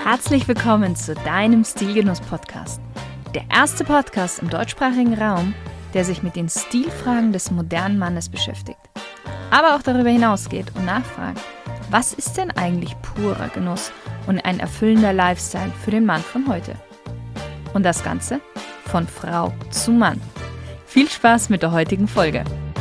Herzlich willkommen zu deinem Stilgenuss-Podcast. Der erste Podcast im deutschsprachigen Raum, der sich mit den Stilfragen des modernen Mannes beschäftigt. Aber auch darüber hinausgeht und nachfragt, was ist denn eigentlich purer Genuss und ein erfüllender Lifestyle für den Mann von heute? Und das Ganze von Frau zu Mann. Viel Spaß mit der heutigen Folge.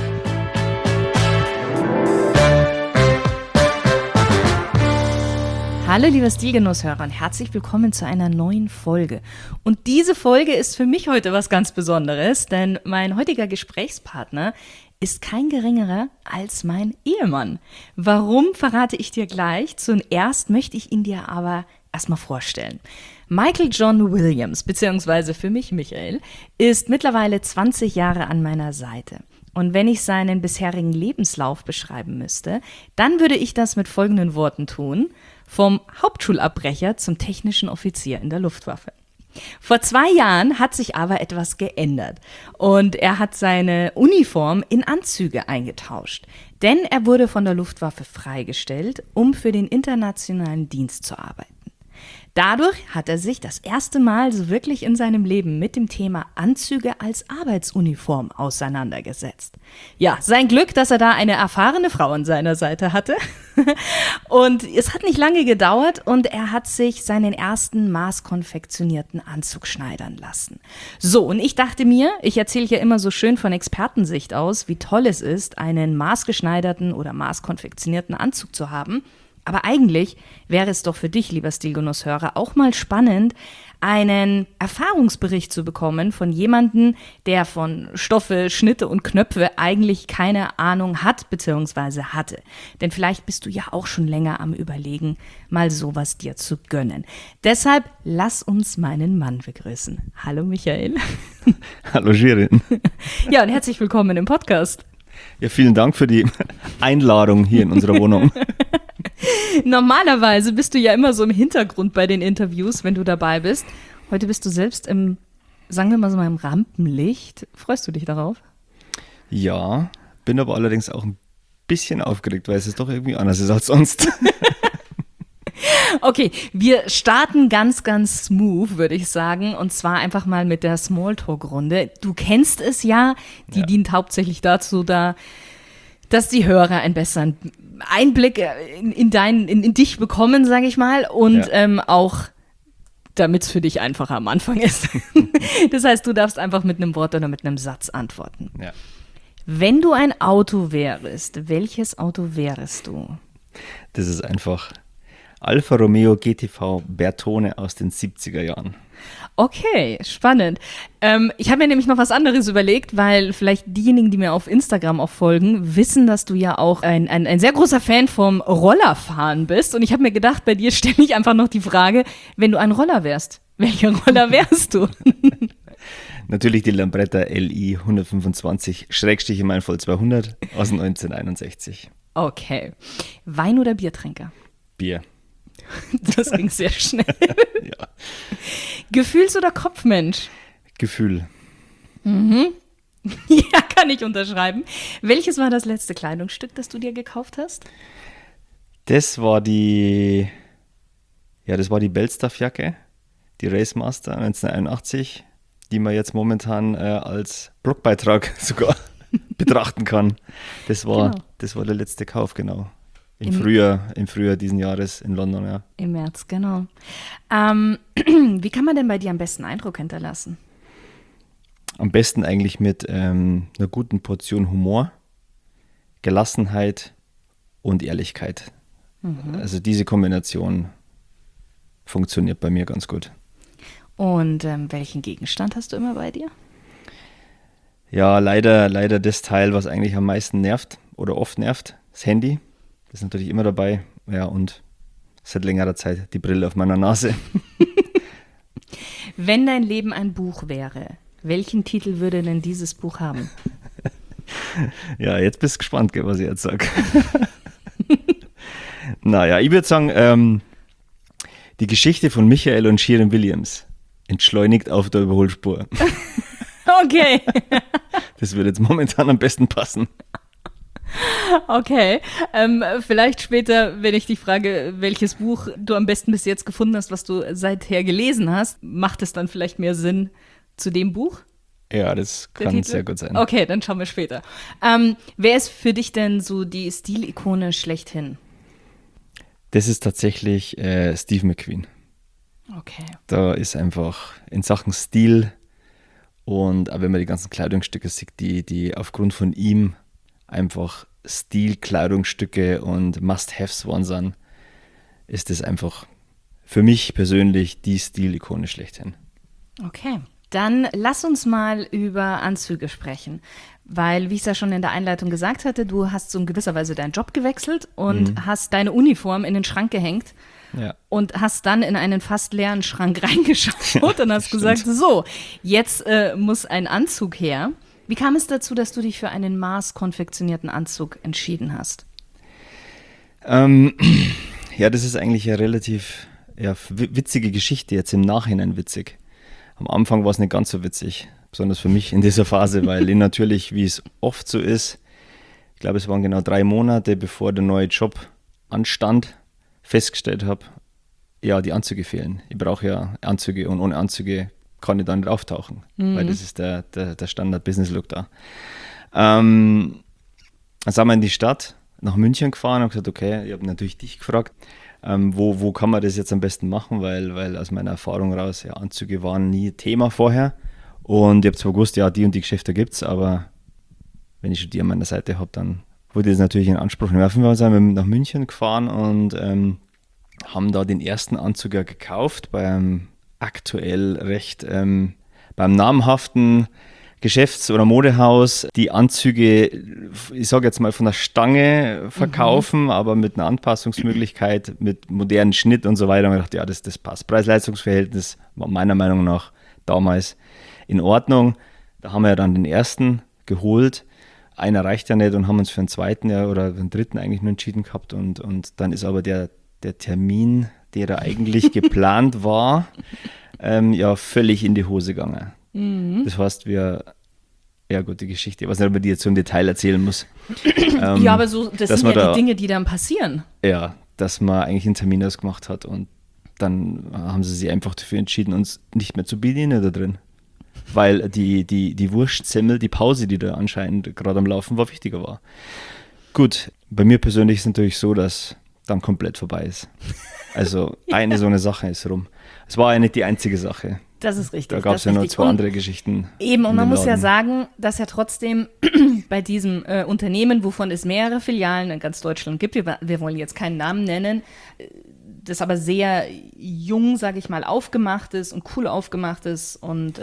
Hallo liebe Stilgenusshörer und herzlich willkommen zu einer neuen Folge. Und diese Folge ist für mich heute was ganz Besonderes, denn mein heutiger Gesprächspartner ist kein geringerer als mein Ehemann. Warum, verrate ich dir gleich. Zuerst möchte ich ihn dir aber erstmal vorstellen. Michael John Williams, beziehungsweise für mich Michael, ist mittlerweile 20 Jahre an meiner Seite. Und wenn ich seinen bisherigen Lebenslauf beschreiben müsste, dann würde ich das mit folgenden Worten tun: Vom Hauptschulabbrecher zum technischen Offizier in der Luftwaffe. Vor 2 Jahren hat sich aber etwas geändert und er hat seine Uniform in Anzüge eingetauscht. Denn er wurde von der Luftwaffe freigestellt, um für den internationalen Dienst zu arbeiten. Dadurch hat er sich das erste Mal so wirklich in seinem Leben mit dem Thema Anzüge als Arbeitsuniform auseinandergesetzt. Ja, sein Glück, dass er da eine erfahrene Frau an seiner Seite hatte. Und es hat nicht lange gedauert und er hat sich seinen ersten maßkonfektionierten Anzug schneidern lassen. So, und ich dachte mir, ich erzähle ja immer so schön von Expertensicht aus, wie toll es ist, einen maßgeschneiderten oder maßkonfektionierten Anzug zu haben. Aber eigentlich wäre es doch für dich, lieber Stilgenusshörer, auch mal spannend, einen Erfahrungsbericht zu bekommen von jemandem, der von Stoffe, Schnitte und Knöpfe eigentlich keine Ahnung hat bzw. hatte. Denn vielleicht bist du ja auch schon länger am Überlegen, mal sowas dir zu gönnen. Deshalb lass uns meinen Mann begrüßen. Hallo Michael. Hallo Shirin. Ja, und herzlich willkommen im Podcast. Ja, vielen Dank für die Einladung hier in unserer Wohnung. Normalerweise bist du ja immer so im Hintergrund bei den Interviews, wenn du dabei bist. Heute bist du selbst im, sagen wir mal so, im Rampenlicht. Freust du dich darauf? Ja, bin aber allerdings auch ein bisschen aufgeregt, weil es ist doch irgendwie anders ist als sonst. Okay, wir starten ganz, ganz smooth, würde ich sagen. Und zwar einfach mal mit der Smalltalk-Runde. Du kennst es ja, die dient hauptsächlich dazu, dass die Hörer einen besseren Einblick in dich bekommen, sage ich mal. Und auch, damit es für dich einfacher am Anfang ist. Das heißt, du darfst einfach mit einem Wort oder mit einem Satz antworten. Ja. Wenn du ein Auto wärst, welches Auto wärst du? Das ist einfach Alfa Romeo GTV Bertone aus den 70er Jahren. Okay, spannend. Ich habe mir nämlich noch was anderes überlegt, weil vielleicht diejenigen, die mir auf Instagram auch folgen, wissen, dass du ja auch ein sehr großer Fan vom Rollerfahren bist. Und ich habe mir gedacht, bei dir stelle ich einfach noch die Frage, wenn du ein Roller wärst, welcher Roller wärst du? Natürlich die Lambretta LI 125, Schrägstrich in meinem Fall 200 aus 1961. Okay. Wein- oder Biertrinker? Bier. Das ging sehr schnell. Ja. Gefühls- oder Kopfmensch? Gefühl. Mhm. Ja, kann ich unterschreiben. Welches war das letzte Kleidungsstück, das du dir gekauft hast? Das war die Belstaff-Jacke, die Racemaster 1981, die man jetzt momentan als Blogbeitrag sogar betrachten kann. Das war der letzte Kauf, genau. Im Frühjahr diesen Jahres in London, ja. Im März, genau. Wie kann man denn bei dir am besten Eindruck hinterlassen? Am besten eigentlich mit einer guten Portion Humor, Gelassenheit und Ehrlichkeit. Mhm. Also diese Kombination funktioniert bei mir ganz gut. Und welchen Gegenstand hast du immer bei dir? Ja, leider das Teil, was eigentlich am meisten nervt oder oft nervt, das Handy. Das ist natürlich immer dabei. Ja, und seit längerer Zeit die Brille auf meiner Nase. Wenn dein Leben ein Buch wäre, welchen Titel würde denn dieses Buch haben? Ja, jetzt bist du gespannt, was ich jetzt sage. Naja, ich würde sagen, die Geschichte von Michael und Shirin Williams, entschleunigt auf der Überholspur. Okay. Das würde jetzt momentan am besten passen. Okay, vielleicht später, wenn ich dich frage, welches Buch du am besten bis jetzt gefunden hast, was du seither gelesen hast, macht es dann vielleicht mehr Sinn zu dem Buch? Ja, das kann sehr gut sein. Okay, dann schauen wir später. Wer ist für dich denn so die Stilikone schlechthin? Das ist tatsächlich Steve McQueen. Okay. Da ist einfach in Sachen Stil und auch wenn man die ganzen Kleidungsstücke sieht, die aufgrund von ihm einfach Stil-Kleidungsstücke und Must-Haves waren sind, ist das einfach für mich persönlich die Stilikone schlechthin. Okay. Dann lass uns mal über Anzüge sprechen, weil, wie ich es ja schon in der Einleitung gesagt hatte, du hast so in gewisser Weise deinen Job gewechselt und hast deine Uniform in den Schrank gehängt und hast dann in einen fast leeren Schrank reingeschaut und hast gesagt, so, jetzt muss ein Anzug her. Wie kam es dazu, dass du dich für einen maßkonfektionierten Anzug entschieden hast? Ja, das ist eigentlich eine relativ witzige Geschichte, jetzt im Nachhinein witzig. Am Anfang war es nicht ganz so witzig, besonders für mich in dieser Phase, weil ich natürlich, wie es oft so ist, ich glaube, es waren genau 3 Monate, bevor der neue Job anstand, festgestellt habe, ja, die Anzüge fehlen. Ich brauche ja Anzüge und ohne Anzüge kann ich da nicht auftauchen, weil das ist der Standard-Business-Look da. Dann sind wir in die Stadt, nach München gefahren und gesagt, okay, ich habe natürlich dich gefragt, wo kann man das jetzt am besten machen, weil aus meiner Erfahrung raus, ja, Anzüge waren nie Thema vorher und ich habe zwar gewusst, ja, die und die Geschäfte gibt es, aber wenn ich schon die an meiner Seite habe, dann wurde das natürlich in Anspruch nehmen. Auf jeden Fall sind wir nach München gefahren und haben da den ersten Anzug gekauft beim aktuell recht beim namhaften Geschäfts- oder Modehaus, die Anzüge, ich sage jetzt mal von der Stange verkaufen, aber mit einer Anpassungsmöglichkeit, mit modernen Schnitt und so weiter. Und ich dachte, ja, das passt. Preis-Leistungs-Verhältnis war meiner Meinung nach damals in Ordnung. Da haben wir ja dann den ersten geholt. Einer reicht ja nicht und haben uns für den zweiten oder den dritten eigentlich nur entschieden gehabt. Und dann ist aber der Termin, der da eigentlich geplant war, ja völlig in die Hose gegangen. Das heißt, ja gut, die Geschichte, ich weiß nicht, ob man die jetzt so im Detail erzählen muss. Ja, aber so, das sind ja die Dinge, die dann passieren. Ja, dass man eigentlich einen Termin ausgemacht hat und dann haben sie sich einfach dafür entschieden, uns nicht mehr zu bedienen da drin. Weil die Wurstsemmel, die Pause, die da anscheinend gerade am Laufen war, wichtiger war. Gut, bei mir persönlich ist es natürlich so, dass dann komplett vorbei ist. Also eine so eine Sache ist rum. Es war ja nicht die einzige Sache. Das ist richtig. Da gab es ja noch 2 andere Geschichten. Eben, und man muss ja sagen, dass ja trotzdem bei diesem Unternehmen, wovon es mehrere Filialen in ganz Deutschland gibt, wir wollen jetzt keinen Namen nennen, das aber sehr jung, sage ich mal, aufgemacht ist und cool aufgemacht ist und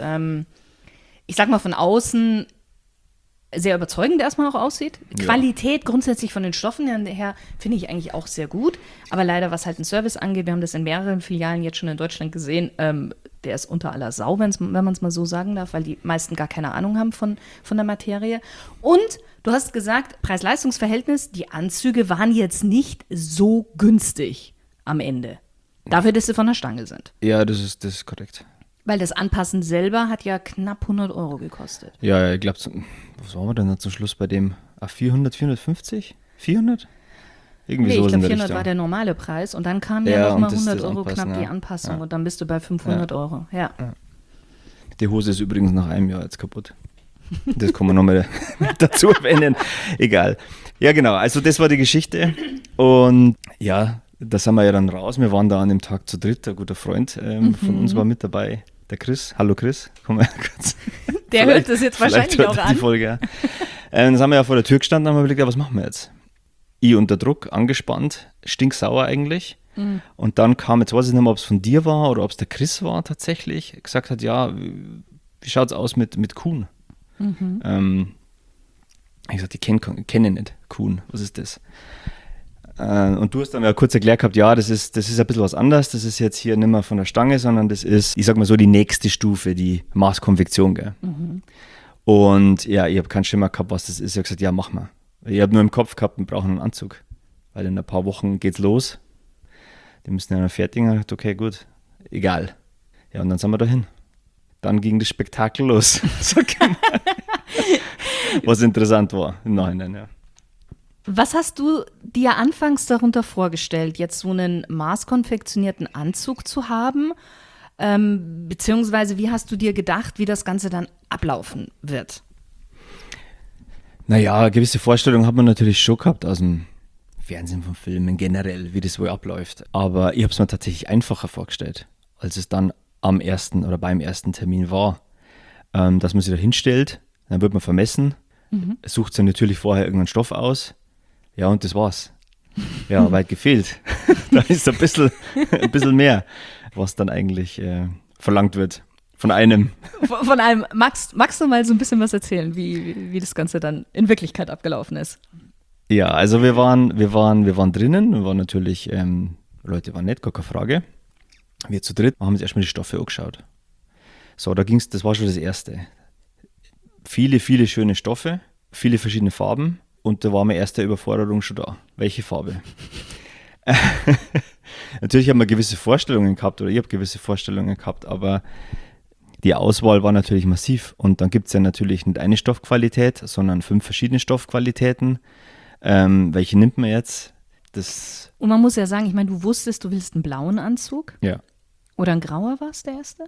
ich sag mal von außen sehr überzeugend erstmal auch aussieht. Ja. Qualität grundsätzlich von den Stoffen her finde ich eigentlich auch sehr gut, aber leider, was halt den Service angeht, wir haben das in mehreren Filialen jetzt schon in Deutschland gesehen, der ist unter aller Sau, wenn man es mal so sagen darf, weil die meisten gar keine Ahnung haben von der Materie. Und du hast gesagt, Preis-Leistungs-Verhältnis, die Anzüge waren jetzt nicht so günstig am Ende. Dafür, dass sie von der Stange sind. Ja, das ist korrekt. Weil das Anpassen selber hat ja knapp 100 € gekostet. Ja, ich glaube, was waren wir denn zum Schluss bei dem? 400, 450? 400? Irgendwie so ich in glaube, der 400 Richtung. war der normale Preis und dann kam ja nochmal 100 € knapp ja. die Anpassung und dann bist du bei 500 €. Ja. Die Hose ist übrigens nach einem Jahr jetzt kaputt. Das kann man nochmal dazu erwähnen. Egal. Ja, genau. Also das war die Geschichte. Und ja, da sind wir ja dann raus. Wir waren da an dem Tag zu dritt. Ein guter Freund von uns war mit dabei. Der Chris. Hallo Chris. Komm mal kurz. Der hört das jetzt wahrscheinlich auch an. Die Folge, ja. Dann sind wir ja vor der Tür gestanden und haben überlegt, ja, was machen wir jetzt? Ich unter Druck, angespannt, stinksauer eigentlich. Und dann kam, jetzt weiß ich nicht mehr, ob es von dir war oder ob es der Chris war tatsächlich, gesagt hat, ja, wie schaut es aus mit Kuhn? Ich gesagt, ich kenne nicht Kuhn, was ist das? Und du hast dann ja kurz erklärt gehabt, ja, das ist ein bisschen was anderes, das ist jetzt hier nicht mehr von der Stange, sondern das ist, ich sag mal so, die nächste Stufe, die Maßkonfektion, gell? Und ja, ich habe keinen Schimmer gehabt, was das ist. Ich habe gesagt, ja, mach mal. Ich habe nur im Kopf gehabt, wir brauchen einen Anzug, weil in ein paar Wochen geht's los. Die müssen ja noch fertig. Ich habe gesagt, okay, gut, egal. Ja, und dann sind wir dahin. Dann ging das Spektakel los, sag ich mal. Was interessant war im Nachhinein, ja. Was hast du dir anfangs darunter vorgestellt, jetzt so einen maßkonfektionierten Anzug zu haben? Beziehungsweise wie hast du dir gedacht, wie das Ganze dann ablaufen wird? Naja, gewisse Vorstellungen hat man natürlich schon gehabt aus dem Fernsehen, von Filmen generell, wie das wohl abläuft. Aber ich habe es mir tatsächlich einfacher vorgestellt, als es dann am ersten oder beim ersten Termin war. Dass man sich da hinstellt, dann wird man vermessen, sucht sich natürlich vorher irgendeinen Stoff aus. Ja, und das war's. Ja, weit gefehlt. Da ist ein bisschen mehr, was dann eigentlich verlangt wird von einem. Von einem. Magst du mal so ein bisschen was erzählen, wie das Ganze dann in Wirklichkeit abgelaufen ist? Ja, also wir waren drinnen, wir waren natürlich, Leute waren nett, gar keine Frage. Wir zu dritt haben uns erstmal die Stoffe angeschaut. So, das war schon das Erste. Viele, viele schöne Stoffe, viele verschiedene Farben und da war meine erste Überforderung schon da. Welche Farbe? Natürlich haben wir gewisse Vorstellungen gehabt oder ich habe gewisse Vorstellungen gehabt, aber die Auswahl war natürlich massiv und dann gibt es ja natürlich nicht eine Stoffqualität, sondern 5 verschiedene Stoffqualitäten. Welche nimmt man jetzt? Und man muss ja sagen, ich meine, du wusstest, du willst einen blauen Anzug. Ja. Oder ein grauer war es, der erste?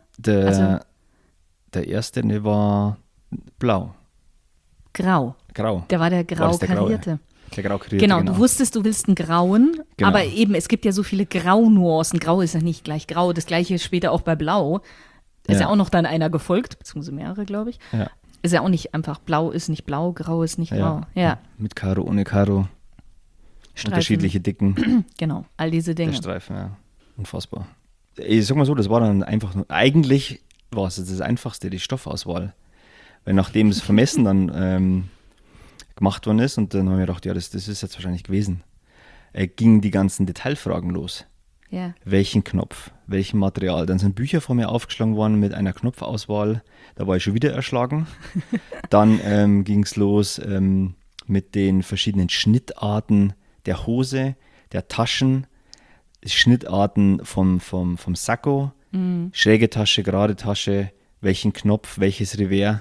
Der erste, der war blau. Grau. Der war der grau karierte. Der grau karierte, genau. Du wusstest, du willst einen grauen, genau. Aber eben, es gibt ja so viele Graunuancen. Grau ist ja nicht gleich grau, das gleiche später auch bei blau. Ist ja auch noch dann einer gefolgt, beziehungsweise mehrere, glaube ich. Ja. Ist ja auch nicht einfach blau ist nicht blau, grau ist nicht grau. Ja. Mit Karo, ohne Karo. Streifen. Unterschiedliche Dicken. Genau, all diese Dinge. Der Streifen, ja. Unfassbar. Ich sag mal so, das war dann einfach nur, eigentlich war es das Einfachste, die Stoffauswahl. Weil nachdem das Vermessen dann gemacht worden ist und dann haben wir gedacht, ja, das ist jetzt wahrscheinlich gewesen, gingen die ganzen Detailfragen los. Ja. Welchen Knopf, welchen Material. Dann sind Bücher vor mir aufgeschlagen worden mit einer Knopfauswahl. Da war ich schon wieder erschlagen. Dann ging es los mit den verschiedenen Schnittarten der Hose, der Taschen, Schnittarten vom Sakko, schräge Tasche, gerade Tasche, welchen Knopf, welches Revers.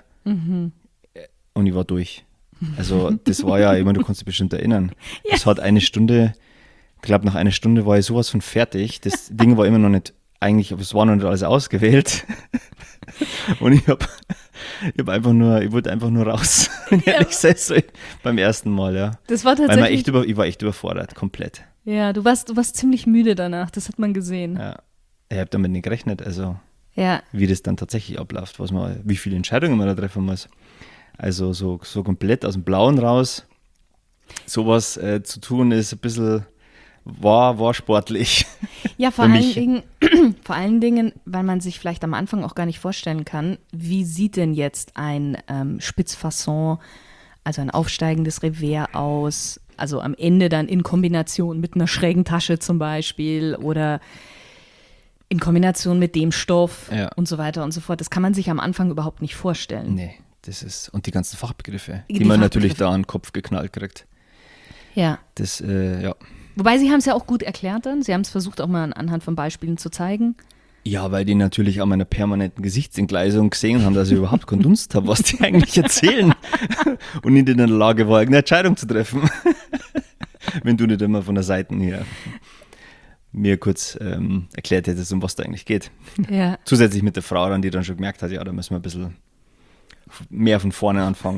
Und ich war durch. Also das war ja, ich meine, du kannst dich bestimmt erinnern. Es hat eine Stunde, ich glaube nach einer Stunde war ich sowas von fertig. Das Ding war immer noch nicht, eigentlich, es war noch nicht alles ausgewählt. Und ich wollte einfach nur raus. Ehrlich gesagt, so beim ersten Mal, ja. Das war tatsächlich. Ich war echt überfordert, komplett. Ja, du warst ziemlich müde danach, das hat man gesehen. Ja. Ich habe damit nicht gerechnet, also ja. Wie das dann tatsächlich abläuft, wie viele Entscheidungen man da treffen muss. Also so komplett aus dem Blauen raus, sowas zu tun, ist ein bisschen, war sportlich. Ja, vor allen Dingen, weil man sich vielleicht am Anfang auch gar nicht vorstellen kann, wie sieht denn jetzt ein Spitzfasson, also ein aufsteigendes Revers aus, also am Ende dann in Kombination mit einer schrägen Tasche zum Beispiel oder in Kombination mit dem Stoff und so weiter und so fort. Das kann man sich am Anfang überhaupt nicht vorstellen. Nee, und die ganzen Fachbegriffe, die man natürlich da an den Kopf geknallt kriegt. Ja. Wobei sie haben es ja auch gut erklärt dann. Sie haben es versucht auch mal anhand von Beispielen zu zeigen. Ja, weil die natürlich an meiner permanenten Gesichtsentgleisung gesehen haben, dass ich überhaupt keinen Dunst habe, was die eigentlich erzählen. Und nicht in der Lage war, irgendeine Entscheidung zu treffen. Wenn du nicht immer von der Seite her mir kurz erklärt hättest, um was da eigentlich geht. Ja. Zusätzlich mit der Frau dann, die dann schon gemerkt hat, ja, da müssen wir ein bisschen mehr von vorne anfangen,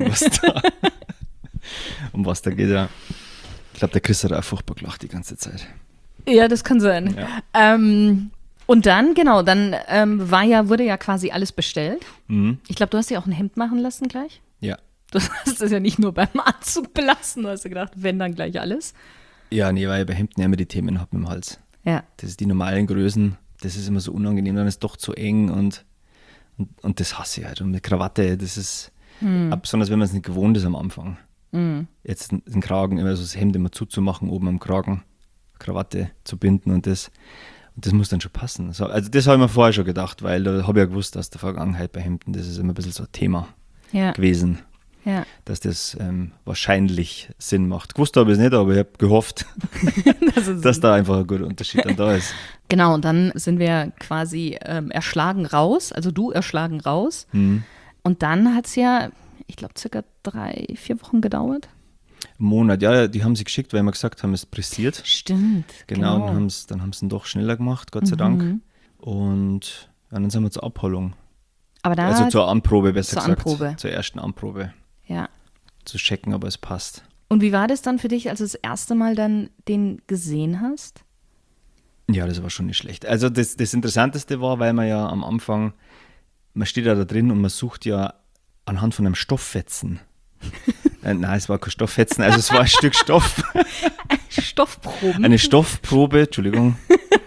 um was da geht. Ja. Ich glaube, der Chris hat auch furchtbar gelacht die ganze Zeit. Ja, das kann sein. Ja. Und dann, wurde ja quasi alles bestellt. Mhm. Ich glaube, du hast dir auch ein Hemd machen lassen gleich. Ja. Du hast es ja nicht nur beim Anzug belassen, du hast ja gedacht, wenn, dann gleich alles. Ja, nee, weil ich bei Hemden ja immer die Themen habe im Hals. Ja. Das ist die normalen Größen, das ist immer so unangenehm, dann ist es doch zu eng und das hasse ich halt. Und mit Krawatte, das ist, besonders wenn man es nicht gewohnt ist am Anfang. Jetzt den Kragen, also das Hemd immer zuzumachen, oben am Kragen, Krawatte zu binden und das muss dann schon passen. Also das habe ich mir vorher schon gedacht, weil da habe ich ja gewusst, aus der Vergangenheit bei Hemden, das ist immer ein bisschen so ein Thema gewesen. Ja. Dass das wahrscheinlich Sinn macht. Gewusst habe ich es nicht, aber ich habe gehofft, dass da einfach ein guter Unterschied dann da ist. Genau, und dann sind wir quasi erschlagen raus, also du erschlagen raus. Und dann hat es ja, ich glaube, circa 3-4 Wochen gedauert. Monat, ja, die haben sie geschickt, weil wir gesagt haben, es pressiert. Stimmt. Genau. Dann haben sie ihn doch schneller gemacht, Gott sei Dank. Und dann sind wir zur Abholung. Aber da, also zur Anprobe, besser zur gesagt. Anprobe. Zur ersten Anprobe. Ja. Zu checken, ob es passt. Und wie war das dann für dich, als du das erste Mal dann den gesehen hast? Ja, das war schon nicht schlecht. Also das Interessanteste war, weil man ja am Anfang, man steht ja da drin und man sucht ja anhand von einem Stofffetzen. Nein, es war kein Stofffetzen, also es war ein Stück Stoff. Stoffproben. Eine Stoffprobe, Entschuldigung.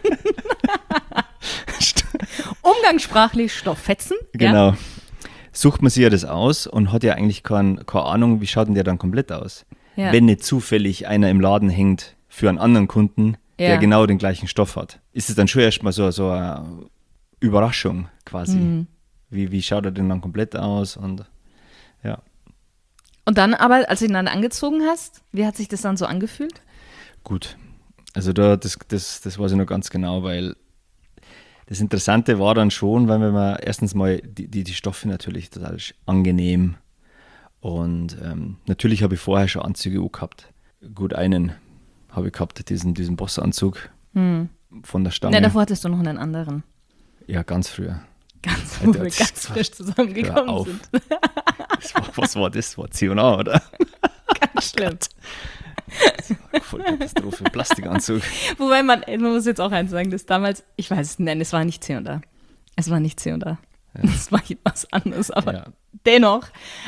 Umgangssprachlich Stofffetzen. Genau. Ja. Sucht man sich ja das aus und hat ja eigentlich keine Ahnung, wie schaut denn der dann komplett aus. Ja. Wenn nicht zufällig einer im Laden hängt für einen anderen Kunden, der genau den gleichen Stoff hat. Ist es dann schon erstmal so eine Überraschung quasi. Mhm. Wie schaut er denn dann komplett aus? Und ja. Und dann aber, als du ihn dann angezogen hast, wie hat sich das dann so angefühlt? Gut. Also das weiß ich noch ganz genau, weil das Interessante war dann schon, weil man erstens mal die Stoffe natürlich total angenehm und natürlich habe ich vorher schon Anzüge gehabt. Gut, einen habe ich gehabt, diesen Bossanzug von der Stange. Ja, davor hattest du noch einen anderen. Ja, ganz früher. Wo wir ganz frisch zusammengekommen sind. Was war das? War C&A, oder? Ganz schlimm. Das war voll Katastrophe. Plastikanzug. Wobei man muss jetzt auch eins sagen, dass damals, ich weiß es nicht, es war nicht C&A. Es war nicht C&A. Ja. Es war etwas anderes, aber dennoch,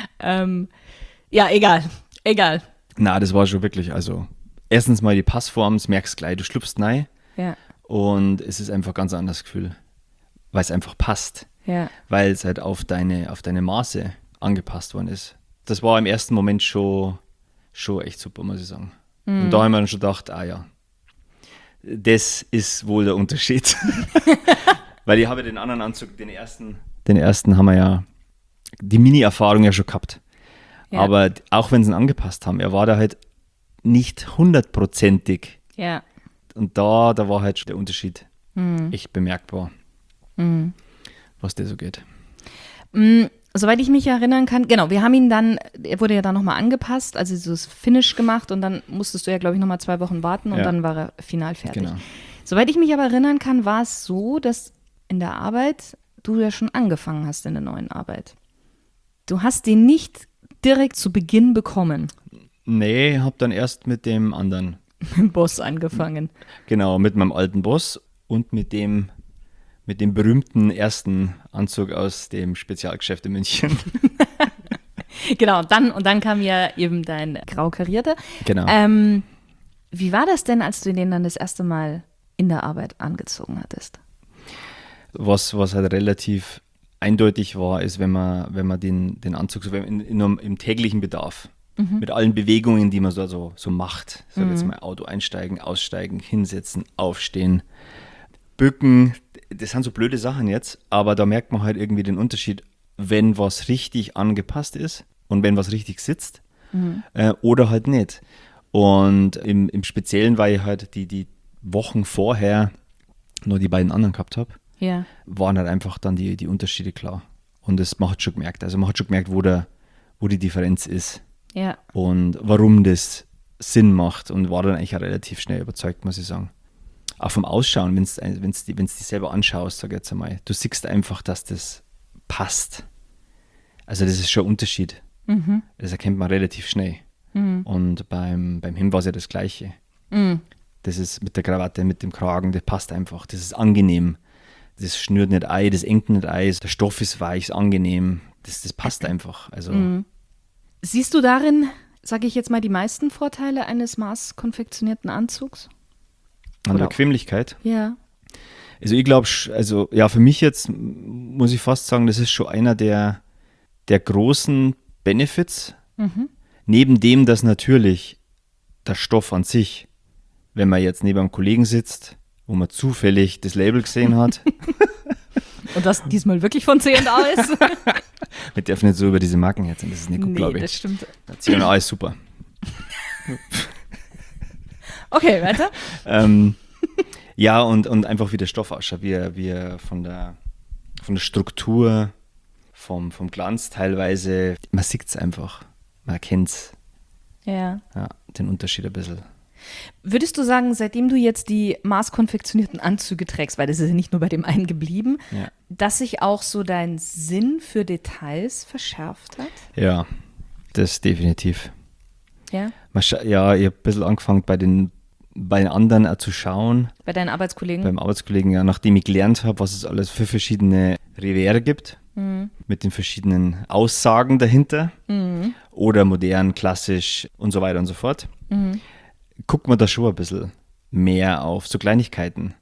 egal. Na, das war schon wirklich, also erstens mal die Passform, das merkst du gleich, du schlüpfst rein und es ist einfach ein ganz anderes Gefühl, weil es einfach passt, weil es halt auf deine Maße angepasst worden ist. Das war im ersten Moment schon echt super, muss ich sagen. Und da haben wir dann schon gedacht, das ist wohl der Unterschied. Weil ich habe den anderen Anzug, den ersten haben wir ja die Mini-Erfahrung ja schon gehabt. Ja. Aber auch wenn sie ihn angepasst haben, er war da halt nicht 100%ig. Ja. Und da war halt schon der Unterschied echt bemerkbar, was der so geht. Soweit ich mich erinnern kann, genau, wir haben ihn dann, er wurde ja dann nochmal angepasst, also so das Finish gemacht und dann musstest du ja, glaube ich, nochmal 2 Wochen warten und dann war er final fertig. Genau. Soweit ich mich aber erinnern kann, war es so, dass in der Arbeit du ja schon angefangen hast in der neuen Arbeit. Du hast den nicht direkt zu Beginn bekommen. Nee, hab dann erst mit dem anderen. Mit dem Boss angefangen. Genau, mit meinem alten Boss und mit dem berühmten ersten Anzug aus dem Spezialgeschäft in München. Genau, und dann kam ja eben dein grau karierter. Genau. Wie war das denn, als du den dann das erste Mal in der Arbeit angezogen hattest? Was halt relativ eindeutig war, ist, wenn man den Anzug so im täglichen Bedarf, mit allen Bewegungen, die man so macht, so jetzt mal Auto einsteigen, aussteigen, hinsetzen, aufstehen, bücken, das sind so blöde Sachen jetzt, aber da merkt man halt irgendwie den Unterschied, wenn was richtig angepasst ist und wenn was richtig sitzt oder halt nicht. Und im Speziellen, weil ich halt die Wochen vorher nur die beiden anderen gehabt habe, waren halt einfach dann die Unterschiede klar. Und das man hat schon gemerkt. Also man hat schon gemerkt, wo die Differenz ist und warum das Sinn macht und war dann eigentlich auch relativ schnell überzeugt, muss ich sagen. Auch vom Ausschauen, wenn du die selber anschaust, sag ich jetzt einmal, du siehst einfach, dass das passt. Also das ist schon ein Unterschied. Das erkennt man relativ schnell. Und beim Him war es ja das Gleiche. Das ist mit der Krawatte, mit dem Kragen, das passt einfach. Das ist angenehm. Das schnürt nicht ein, das engt nicht ein, der Stoff ist weich, ist angenehm. Das passt einfach. Also. Siehst du darin, sage ich jetzt mal, die meisten Vorteile eines maßkonfektionierten Anzugs? An der Bequemlichkeit? Ja. Also ich glaube, für mich jetzt muss ich fast sagen, das ist schon einer der großen Benefits. Neben dem, dass natürlich der Stoff an sich, wenn man jetzt neben einem Kollegen sitzt, wo man zufällig das Label gesehen hat. Und das diesmal wirklich von C&A ist. Wir dürfen nicht so über diese Marken jetzt, das ist nicht gut, glaube ich. Das stimmt. C&A ist super. Okay, weiter. Ja, und einfach wie der Stoff ausschaut, wie er von der Struktur, vom Glanz teilweise, man sieht es einfach, man erkennt es. Ja. Ja, den Unterschied ein bisschen. Würdest du sagen, seitdem du jetzt die maßkonfektionierten Anzüge trägst, weil das ist ja nicht nur bei dem einen geblieben, dass sich auch so dein Sinn für Details verschärft hat? Ja, das definitiv. Ja? Ja, ich habe ein bisschen angefangen bei den anderen auch zu schauen. Bei deinen Arbeitskollegen? Beim Arbeitskollegen, ja, nachdem ich gelernt habe, was es alles für verschiedene Revers gibt, mit den verschiedenen Aussagen dahinter, oder modern, klassisch und so weiter und so fort, guckt man da schon ein bisschen mehr auf so Kleinigkeiten.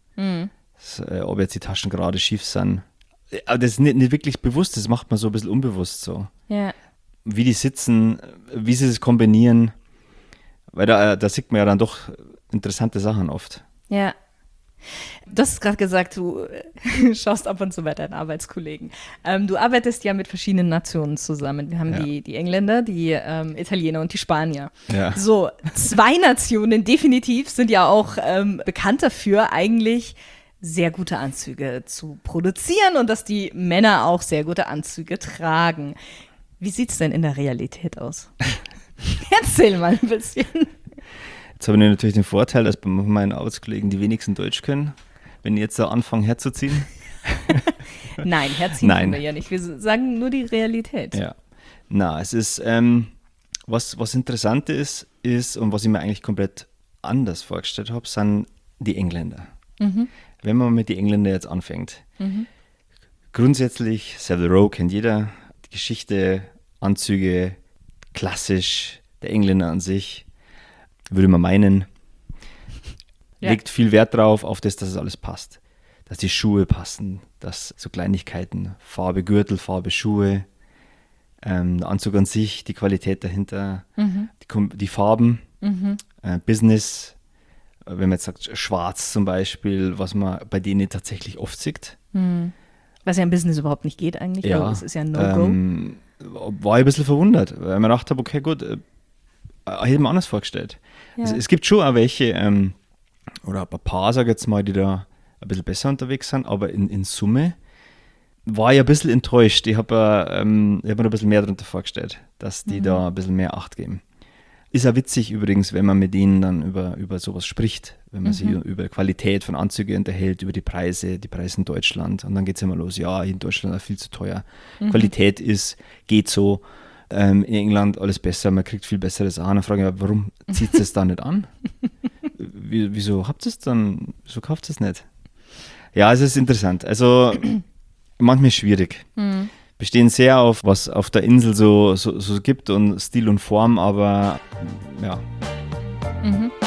Ob jetzt die Taschen gerade schief sind. Aber das ist nicht wirklich bewusst, das macht man so ein bisschen unbewusst so. Ja. Wie die sitzen, wie sie es kombinieren, weil da sieht man ja dann doch interessante Sachen oft. Ja. Du hast gerade gesagt, du schaust ab und zu bei deinen Arbeitskollegen. Du arbeitest ja mit verschiedenen Nationen zusammen. Wir haben die Engländer, die Italiener und die Spanier. Ja. So, 2 Nationen definitiv sind ja auch bekannt dafür, eigentlich sehr gute Anzüge zu produzieren und dass die Männer auch sehr gute Anzüge tragen. Wie sieht es denn in der Realität aus? Erzähl mal ein bisschen. Jetzt habe ich natürlich den Vorteil, dass bei meinen Arbeitskollegen die wenigsten Deutsch können, wenn ich jetzt da anfange herzuziehen. Nein, herziehen können wir ja nicht. Wir sagen nur die Realität. Ja. Na, es ist, was interessant ist und was ich mir eigentlich komplett anders vorgestellt habe, sind die Engländer. Wenn man mit den Engländern jetzt anfängt. Grundsätzlich, Savile Row kennt jeder, die Geschichte, Anzüge, klassisch, der Engländer an sich, würde man meinen, legt viel Wert drauf, auf das, dass es alles passt. Dass die Schuhe passen, dass so Kleinigkeiten, Farbe Gürtel, Farbe Schuhe, der Anzug an sich, die Qualität dahinter, die Farben, Business, wenn man jetzt sagt schwarz zum Beispiel, was man bei denen tatsächlich oft sieht. Was ja im Business überhaupt nicht geht eigentlich, ja, weil es ist ja ein No-Go. War ich ein bisschen verwundert, weil ich mir gedacht habe, okay gut, hätte ich mir anders vorgestellt. Ja. Es gibt schon auch welche, oder ein paar, sage ich jetzt mal, die da ein bisschen besser unterwegs sind, aber in Summe war ich ein bisschen enttäuscht. Ich hab mir ein bisschen mehr darunter vorgestellt, dass die da ein bisschen mehr Acht geben. Ist ja witzig übrigens, wenn man mit denen dann über sowas spricht, wenn man sich über Qualität von Anzügen unterhält, über die Preise in Deutschland. Und dann geht es immer los, ja, in Deutschland ist viel zu teuer. Qualität geht so. In England alles besser, man kriegt viel bessere Sachen. Dann frage ich, warum zieht es da nicht an? Wieso habt ihr es dann, wieso kauft ihr es nicht? Ja, es ist interessant. Also manchmal schwierig. Bestehen sehr auf, was auf der Insel so gibt und Stil und Form, aber ja.